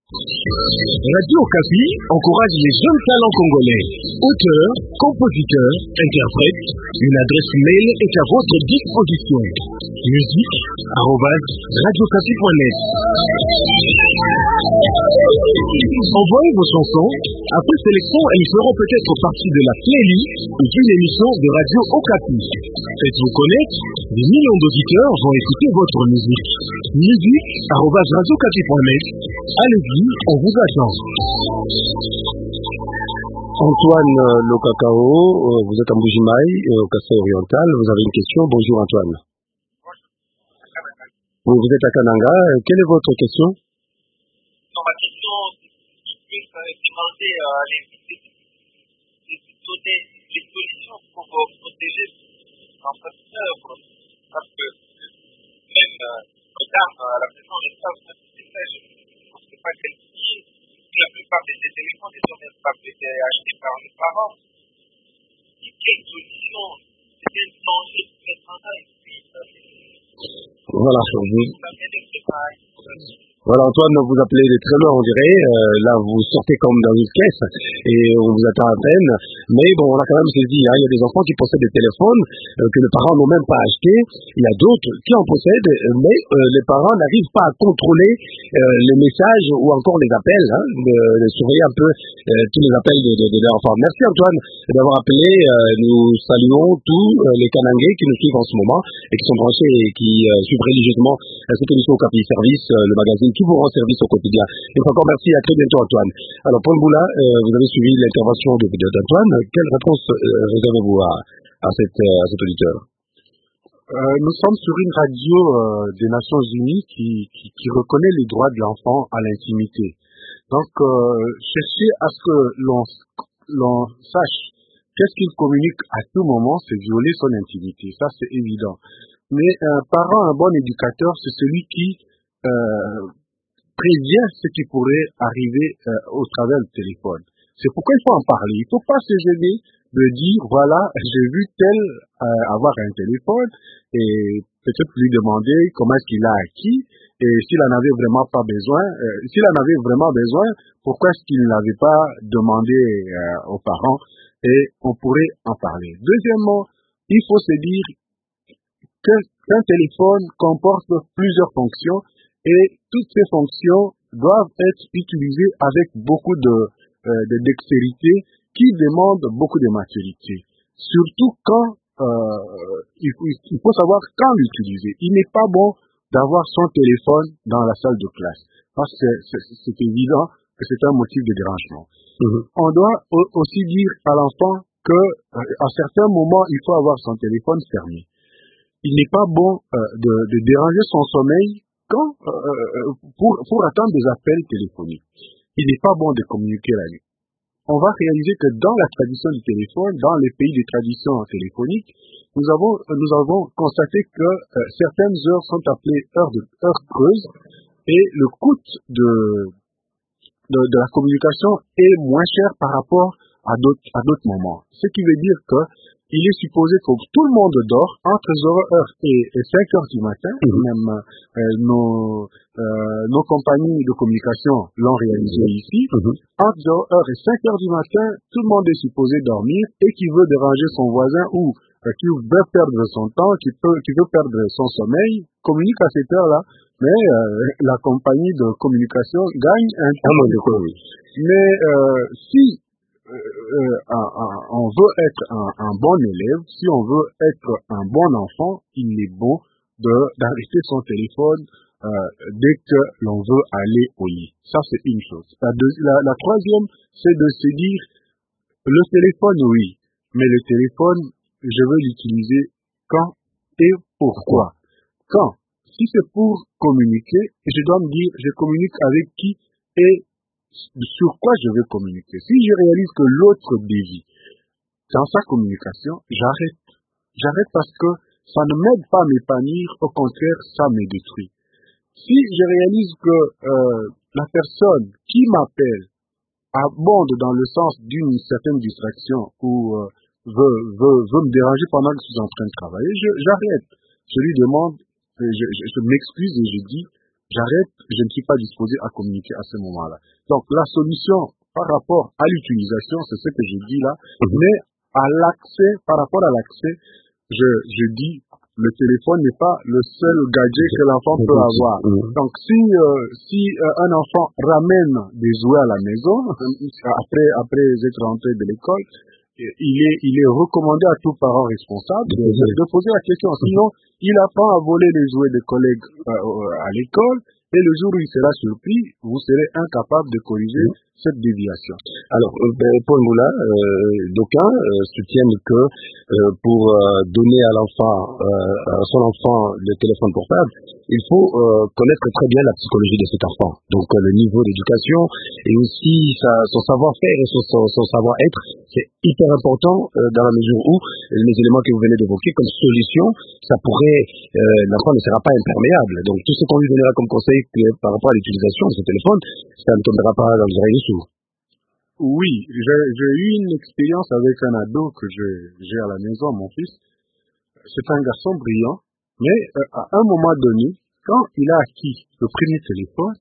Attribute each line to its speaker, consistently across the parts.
Speaker 1: Radio Okapi encourage les jeunes talents congolais. Auteurs, compositeurs, interprètes, une adresse mail est à votre disposition. musique@radiocapi.net. Envoyez vos chansons. Après sélection, elles feront peut-être partie de la playlist ou d'une émission de Radio Okapi. Faites-vous connaître, des millions d'auditeurs vont écouter votre musique. musique@radiocapi.net. Allez-y, on vous attend.
Speaker 2: Antoine Lokakao, vous êtes à Mbujimaï, au Kassai oriental. Vous avez une question. Bonjour Antoine. Vous êtes à Kananga. Quelle est votre question?
Speaker 3: Ma question, c'est demander les solutions pour protéger l'entrepreneur. Parce que même madame, à la maison, je ne pense pas qu'elle dit que la plupart de ces téléphones ne sont même pas achetés par les parents. Quelle solution? C'est un danger pour les travail.
Speaker 2: Voilà. Voilà, Antoine, vous appelez de très loin, on dirait. Là, vous sortez comme dans une caisse et on vous attend à peine. Mais bon, on a quand même saisi. Il y a des enfants qui possèdent des téléphones que les parents n'ont même pas achetés. Il y a d'autres qui en possèdent, mais les parents n'arrivent pas à contrôler les messages ou encore les appels, de surveiller un peu tous les appels de leurs enfants. Merci Antoine d'avoir appelé. Nous saluons tous les Kanangais qui nous suivent en ce moment et qui sont branchés et qui suivent religieusement cette émission au Okapi Service, le magazine qui vous rend service au quotidien. Et encore merci, à très bientôt Antoine. Alors Paul Boula, vous avez suivi l'intervention d'Antoine. Quelle réponse réservez-vous à cet auditeur?
Speaker 4: Nous sommes sur une radio des Nations Unies qui reconnaît les droits de l'enfant à l'intimité. Donc, chercher à ce que l'on sache qu'est-ce qu'il communique à tout moment, c'est violer son intimité. Ça, c'est évident. Mais un parent, un bon éducateur, c'est celui qui prévient ce qui pourrait arriver au travers du téléphone. C'est pourquoi il faut en parler. Il ne faut pas se gêner de dire, voilà, j'ai vu tel avoir un téléphone et peut-être lui demander comment est-ce qu'il l'a acquis et s'il en avait vraiment pas besoin. S'il en avait vraiment besoin, pourquoi est-ce qu'il n'avait pas demandé aux parents, et on pourrait en parler. Deuxièmement, il faut se dire qu'un téléphone comporte plusieurs fonctions et toutes ces fonctions doivent être utilisées avec beaucoup de dextérité qui demandent beaucoup de maturité. Surtout quand il faut savoir quand l'utiliser. Il n'est pas bon d'avoir son téléphone dans la salle de classe parce que c'est évident que c'est un motif de dérangement. On doit aussi dire à l'enfant que à certains moments il faut avoir son téléphone fermé. Il n'est pas bon de déranger son sommeil quand pour attendre des appels téléphoniques. Il n'est pas bon de communiquer la nuit. On va réaliser que dans la tradition du téléphone, dans les pays des traditions téléphoniques, nous avons constaté que certaines heures sont appelées heures creuses et le coût de la communication est moins cher par rapport à d'autres moments. Ce qui veut dire que il est supposé que tout le monde dort entre 0h et 5h du matin. Même nos compagnies de communication l'ont réalisé ici. Entre 0h et 5h du matin, tout le monde est supposé dormir et qui veut déranger son voisin ou qui veut perdre son temps, qui veut perdre son sommeil, communique à cette heure-là. Mais la compagnie de communication gagne un temps de temps. Mais si on veut être un bon élève, si on veut être un bon enfant, il est bon d'arrêter son téléphone dès que l'on veut aller au lit. Ça, c'est une chose. La troisième, c'est de se dire, le téléphone, oui, mais le téléphone, je veux l'utiliser quand et pourquoi. Quand? Si c'est pour communiquer, je dois me dire, je communique avec qui et sur quoi je veux communiquer. Si je réalise que l'autre dévie dans sa communication, j'arrête. J'arrête parce que ça ne m'aide pas à m'épanouir, au contraire, ça me détruit. Si je réalise que la personne qui m'appelle abonde dans le sens d'une certaine distraction ou veut me déranger pendant que je suis en train de travailler, j'arrête. Je lui demande, je m'excuse et je dis, j'arrête, je ne suis pas disposé à communiquer à ce moment-là. Donc, la solution par rapport à l'utilisation, c'est ce que je dis là, mais à l'accès, par rapport à l'accès, je dis, le téléphone n'est pas le seul gadget que l'enfant peut avoir. Donc, si un enfant ramène des jouets à la maison, après être rentré de l'école, il est recommandé à tout parent responsable de poser la question. Sinon, il apprend à voler les jouets des collègues à l'école, et le jour où il sera surpris, vous serez incapable de corriger cette déviation.
Speaker 2: Alors, Paul Moula, d'aucuns soutiennent que pour donner à son enfant le téléphone portable, il faut connaître très bien la psychologie de cet enfant. Donc, le niveau d'éducation et aussi son savoir-faire et son savoir-être, c'est hyper important dans la mesure où les éléments que vous venez d'évoquer comme solution, ça pourrait, l'enfant ne sera pas imperméable. Donc, tout ce qu'on lui donnera comme conseil par rapport à l'utilisation de ce téléphone, ça ne tombera pas dans les oreilles sourds.
Speaker 4: Oui, j'ai eu une expérience avec un ado que j'ai à la maison, mon fils. C'est un garçon brillant, mais à un moment donné, quand il a acquis le premier téléphone,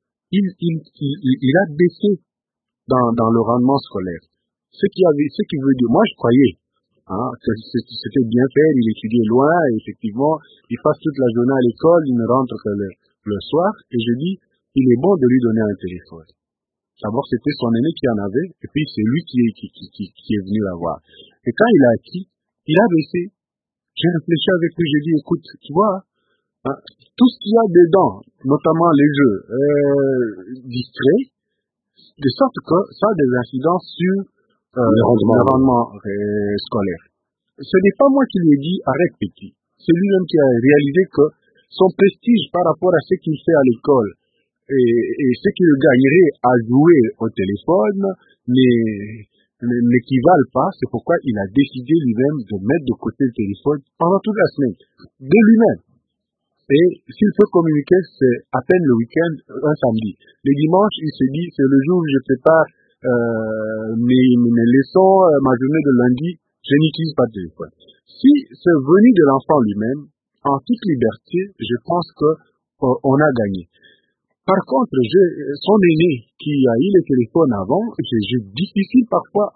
Speaker 4: il a baissé dans le rendement scolaire. Ce qui veut dire, moi je croyais que c'était bien fait, il étudiait loin, et effectivement, il passe toute la journée à l'école, il ne rentre que le soir, et je dis, il est bon de lui donner un téléphone. D'abord, c'était son aîné qui en avait, et puis c'est lui qui est venu l'avoir. Et quand il a acquis, il a baissé. J'ai réfléchi avec lui, j'ai dit, écoute, tu vois, tout ce qu'il y a dedans, notamment les jeux distraits, de sorte que ça a des incidences sur le rendement scolaire. Ce n'est pas moi qui lui ai dit, arrête petit. C'est lui-même qui a réalisé que son prestige par rapport à ce qu'il fait à l'école et ce qu'il gagnerait à jouer au téléphone n'équivalent pas. C'est pourquoi il a décidé lui-même de mettre de côté le téléphone pendant toute la semaine, de lui-même. Et s'il peut communiquer, c'est à peine le week-end, un samedi. Le dimanche, il se dit, c'est le jour où je prépare mes leçons, ma journée de lundi, je n'utilise pas de téléphone. Si c'est venu de l'enfant lui-même, en toute liberté, je pense que on a gagné. Par contre, son aîné qui a eu le téléphone avant, c'est difficile parfois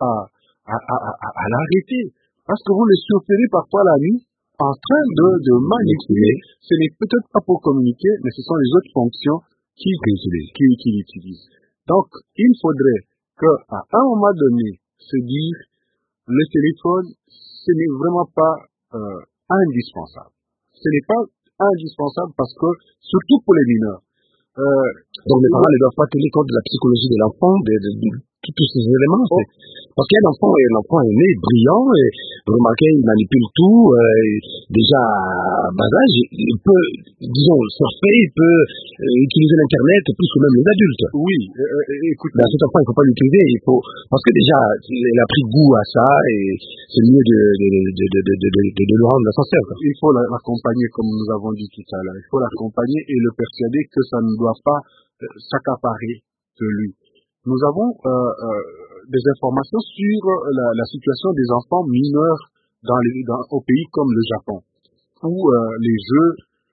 Speaker 4: à l'arrêter. Parce que vous le surprenez parfois la nuit en train de manipuler. Ce n'est peut-être pas pour communiquer, mais ce sont les autres fonctions qu'il utilise. Donc, il faudrait qu'à un moment donné, se dire, le téléphone, ce n'est vraiment pas indispensable. Ce n'est pas indispensable parce que, surtout pour les mineurs,
Speaker 2: donc les parents ne doivent pas tenir compte de la psychologie de l'enfant, de tous ces éléments. Parce qu'un enfant est né brillant, et vous remarquez, il manipule tout, déjà à bas âge, il peut, disons, surfer, il peut utiliser l'internet plus que même les adultes.
Speaker 4: Oui, écoute.
Speaker 2: Mais à cet enfant, il ne faut pas l'utiliser, parce que déjà, il a pris goût à ça, et c'est mieux de le rendre ascenseur.
Speaker 4: Il faut l'accompagner, comme nous avons dit tout à l'heure. Il faut l'accompagner et le persuader que ça ne doit pas s'accaparer de lui. Nous avons des informations sur la situation des enfants mineurs au pays comme le Japon, où les jeux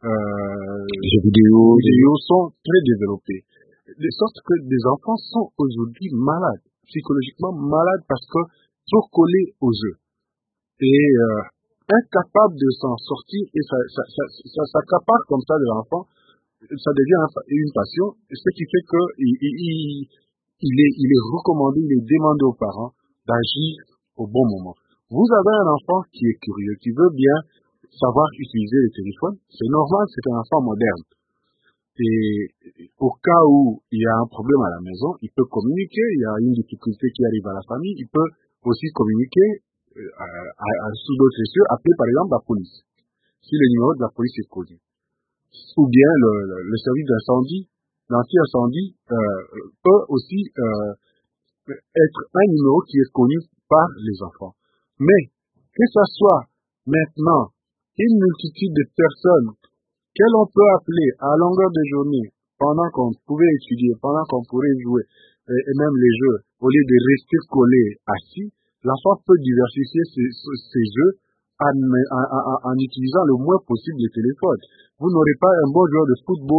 Speaker 4: vidéo sont très développés. De sorte que des enfants sont aujourd'hui malades, psychologiquement malades, parce que trop collés aux jeux. Et incapables de s'en sortir, et ça s'accapare comme ça de l'enfant, ça devient une passion, ce qui fait que il est recommandé, il est demandé aux parents d'agir au bon moment. Vous avez un enfant qui est curieux, qui veut bien savoir utiliser le téléphone, c'est normal, c'est un enfant moderne. Et au cas où il y a un problème à la maison, il peut communiquer, il y a une difficulté qui arrive à la famille, il peut aussi communiquer sous d'autres cieux, appeler par exemple la police, si le numéro de la police est connu. Ou bien le service d'incendie, l'anti-incendie peut aussi être un numéro qui est connu par les enfants. Mais que ce soit maintenant une multitude de personnes que l'on peut appeler à longueur de journée pendant qu'on pouvait étudier, pendant qu'on pourrait jouer, et même les jeux, au lieu de rester collé assis, l'enfant peut diversifier ses jeux en utilisant le moins possible le téléphone. Vous n'aurez pas un bon joueur de football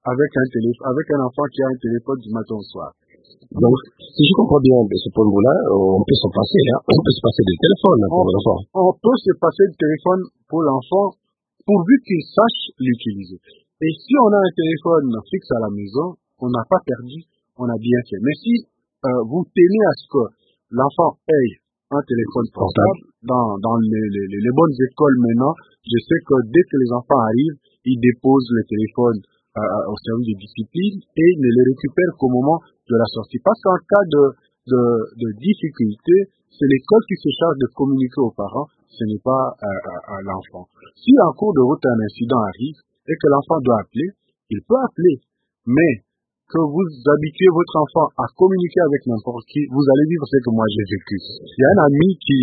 Speaker 4: avec un enfant qui a un téléphone du matin au soir.
Speaker 2: Donc, si je comprends bien de ce point de vue-là, on peut s'en passer, hein. On peut se passer du téléphone pour l'enfant.
Speaker 4: On peut se passer du téléphone pour l'enfant pourvu qu'il sache l'utiliser. Et si on a un téléphone fixe à la maison, on n'a pas perdu, on a bien fait. Mais si vous tenez à ce que l'enfant ait un téléphone portable, dans les bonnes écoles maintenant, je sais que dès que les enfants arrivent, ils déposent le téléphone au service de discipline et ne le récupèrent qu'au moment de la sortie. Parce qu'en cas de difficulté, c'est l'école qui se charge de communiquer aux parents, ce n'est pas à l'enfant. Si en cours de route un incident arrive et que l'enfant doit appeler, il peut appeler. Mais que vous habituez votre enfant à communiquer avec n'importe qui, vous allez vivre ce que moi j'ai vécu. Il y a un ami qui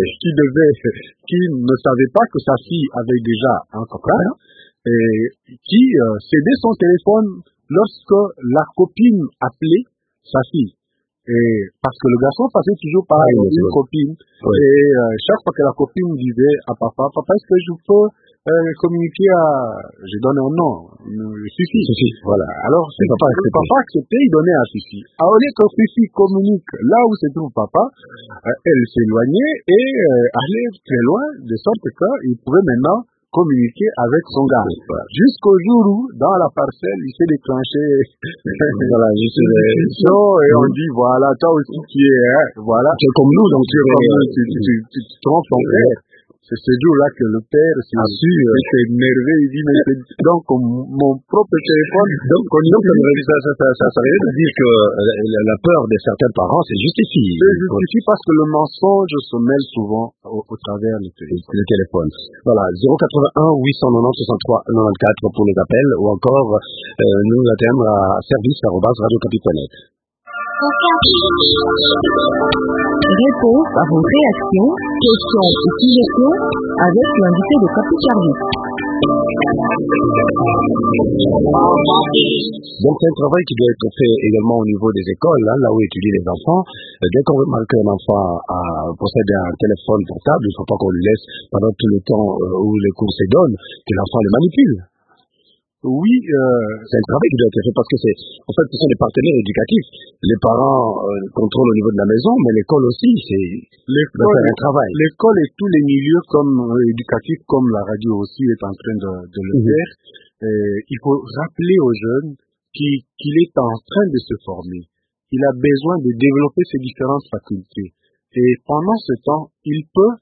Speaker 4: ne savait pas que sa fille avait déjà un copain et qui cédait son téléphone lorsque la copine appelait sa fille. Et parce que le garçon passait toujours par une copine. Et chaque fois que la copine disait à papa, est-ce que je peux communiquer je donne un nom, Fifi. Voilà. Alors, papa acceptait, il donnait à Fifi. Au lieu que Fifi communique là où se trouve papa, elle s'éloignait et allait très loin, de sorte qu'il pouvait maintenant communiquer avec son gars. Jusqu'au jour où, dans la parcelle, il s'est déclenché voilà, et on dit, voilà, toi aussi tu es, voilà. Tu es comme nous, donc tu trompes ton père. C'est ce jour-là que le père s'est énervé, il dit, mais donc mon propre téléphone,
Speaker 2: donc ça veut dire que la peur de certains parents, c'est justifié.
Speaker 4: C'est justifié parce que le mensonge se mêle souvent au travers du
Speaker 2: téléphone. Voilà, 081 890 63 94 pour les appels, ou encore nous atteindre à service@radiocapi.net.
Speaker 5: Réponse à vos réactions, questions et suggestions avec l'invité de Capi Service.
Speaker 2: Donc c'est un travail qui doit être fait également au niveau des écoles, là où étudient les enfants. Dès qu'on remarque qu'un enfant possède un téléphone portable, il ne faut pas qu'on lui laisse pendant tout le temps où les cours se donnent, que l'enfant le manipule.
Speaker 4: Oui,
Speaker 2: c'est un travail qui doit être fait parce que ce sont des partenaires éducatifs. Les parents contrôlent au niveau de la maison, mais l'école aussi, doit faire un travail.
Speaker 4: L'école et tous les milieux éducatifs, comme la radio aussi est en train de le faire. Il faut rappeler aux jeunes qu'il est en train de se former. Il a besoin de développer ses différentes facultés. Et pendant ce temps, il peut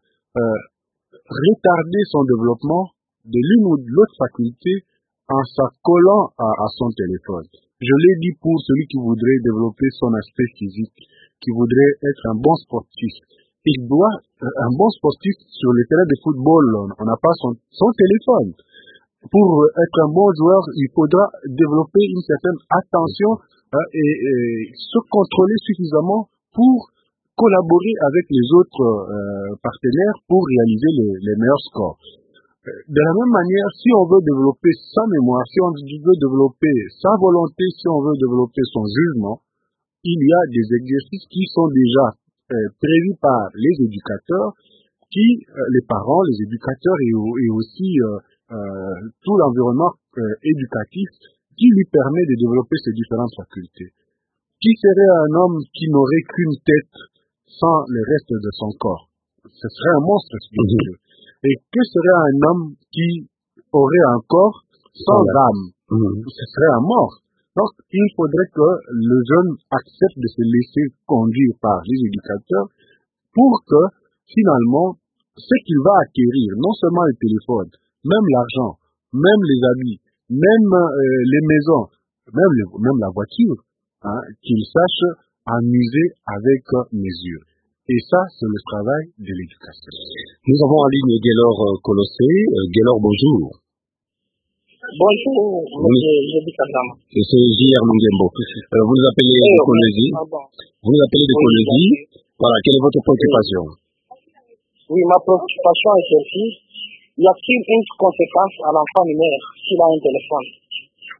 Speaker 4: retarder son développement de l'une ou de l'autre faculté en s'accolant à son téléphone. Je l'ai dit pour celui qui voudrait développer son aspect physique, qui voudrait être un bon sportif. Il doit, un bon sportif sur le terrain de football, on n'a pas son téléphone. Pour être un bon joueur, il faudra développer une certaine attention et se contrôler suffisamment pour collaborer avec les autres partenaires pour réaliser les meilleurs scores. De la même manière, si on veut développer sa mémoire, si on veut développer sa volonté, si on veut développer son jugement, il y a des exercices qui sont déjà prévus par les éducateurs, les parents, les éducateurs et aussi tout l'environnement éducatif qui lui permet de développer ces différentes facultés. Qui serait un homme qui n'aurait qu'une tête sans le reste de son corps? Ce serait un monstre spirituel. Et que serait un homme qui aurait un corps sans âme? Ce serait un mort. Donc, il faudrait que le jeune accepte de se laisser conduire par les éducateurs pour que, finalement, ce qu'il va acquérir, non seulement le téléphone, même l'argent, même les habits, même les maisons, même la voiture, qu'il sache amuser avec mesure. Et ça, c'est le travail de l'éducation.
Speaker 2: Nous avons en ligne Gaylor Colossé. Gaylor, bonjour.
Speaker 6: Bonjour, je dis Kadama.
Speaker 2: C'est J.R. Mungembo. Vous nous appelez de Colosie. Vous nous appelez de Colosie. Voilà, quelle est votre préoccupation?
Speaker 6: Oui, ma préoccupation est celle-ci. Y a-t-il une conséquence à l'enfant mineur s'il a un téléphone?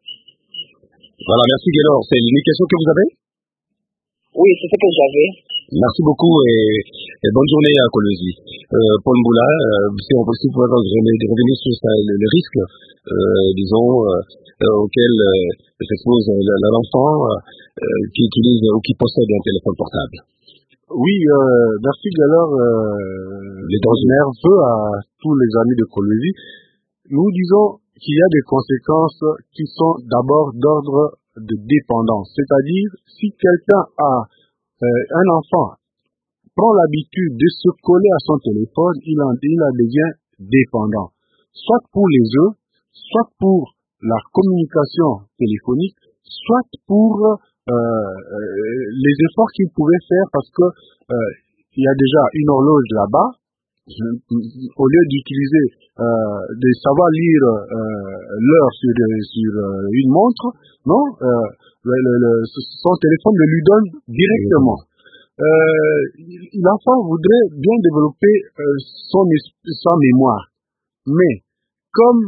Speaker 2: Voilà, merci Gaylor. C'est une question que vous avez?
Speaker 6: Oui, c'est ce que j'avais.
Speaker 2: Merci beaucoup et bonne journée à Kolwezi. Paul Mboula, si on possible, vous revenir sur le risque, auquel s'expose l'enfant qui utilise ou qui possède un téléphone portable.
Speaker 4: Oui, merci Galère, les dangers nerveux à tous les amis de Kolwezi. Nous disons qu'il y a des conséquences qui sont d'abord d'ordre de dépendance. C'est-à-dire, si quelqu'un a un enfant prend l'habitude de se coller à son téléphone, il en devient dépendant. Soit pour les jeux, soit pour la communication téléphonique, soit pour les efforts qu'il pouvait faire parce que il y a déjà une horloge là-bas. Au lieu d'utiliser, de savoir lire l'heure sur une montre, non, son téléphone le lui donne directement. L'enfant voudrait bien développer sa mémoire, mais comme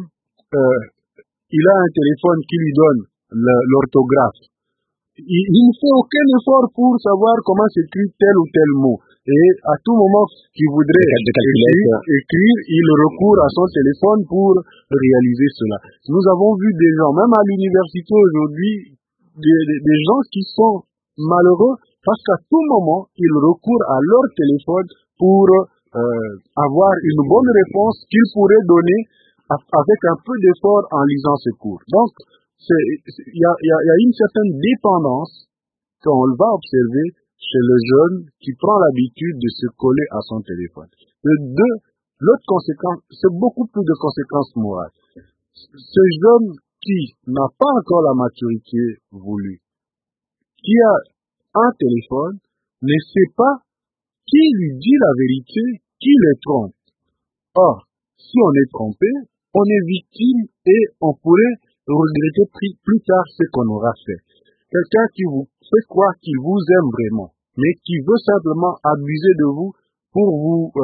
Speaker 4: il a un téléphone qui lui donne l'orthographe, il ne fait aucun effort pour savoir comment s'écrit tel ou tel mot. Et à tout moment qu'il voudrait écrire, il recourt à son téléphone pour réaliser cela. Nous avons vu des gens, même à l'université aujourd'hui, des gens qui sont malheureux parce qu'à tout moment, ils recourent à leur téléphone pour avoir une bonne réponse qu'ils pourraient donner avec un peu d'effort en lisant ces cours. Donc, il y a une certaine dépendance qu'on va observer chez le jeune qui prend l'habitude de se coller à son téléphone. L'autre conséquence, c'est beaucoup plus de conséquences morales. Ce jeune qui n'a pas encore la maturité voulue, qui a un téléphone, ne sait pas qui lui dit la vérité, qui le trompe. Or, si on est trompé, on est victime et on pourrait regretter plus tard ce qu'on aura fait. Quelqu'un qui vous fait croire qu'il vous aime vraiment, mais qui veut simplement abuser de vous pour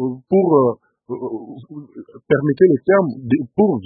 Speaker 4: permettez le terme, pour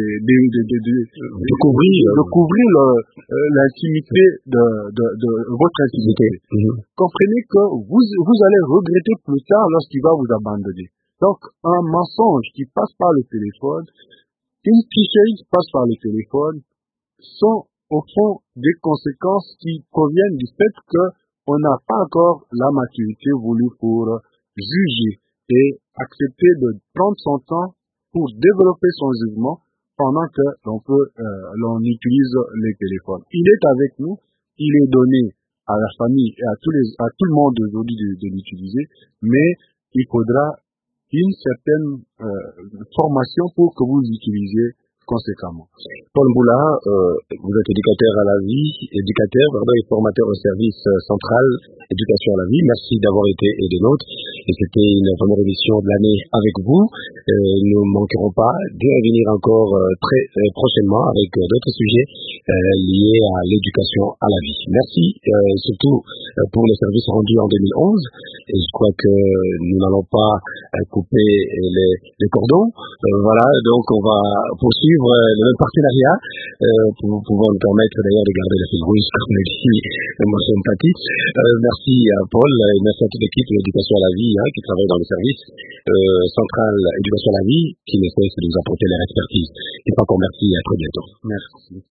Speaker 4: couvrir l'intimité de votre intimité. Comprenez que vous allez regretter plus tard lorsqu'il va vous abandonner. Donc, un mensonge qui passe par le téléphone, une tricherie qui passe par le téléphone, sont au fond des conséquences qui proviennent du fait qu'on n'a pas encore la maturité voulue pour juger et accepter de prendre son temps pour développer son jugement pendant que l'on utilise les téléphones. Il est avec nous, il est donné à la famille et à tout le monde aujourd'hui de l'utiliser, mais il faudra une certaine formation pour que vous l'utilisiez conséquemment.
Speaker 2: Paul Mboula, vous êtes éducateur à la vie, et formateur au service central éducation à la vie. Merci d'avoir été des nôtres. Et c'était une première édition de l'année avec vous. Nous ne manquerons pas de revenir encore très prochainement avec d'autres sujets liés à l'éducation à la vie. Merci surtout pour le service rendu en 2011. Et je crois que nous n'allons pas couper les cordons. Voilà, donc on va poursuivre le même partenariat pour pouvoir nous permettre d'ailleurs de garder le fil rouge, comme le dit M. Mpati. Merci à Paul et merci à toute l'équipe de l'éducation à la vie qui travaille dans le service central éducation à la vie qui ne cesse de nous apporter leur expertise. Et encore merci et à très bientôt.
Speaker 4: Merci.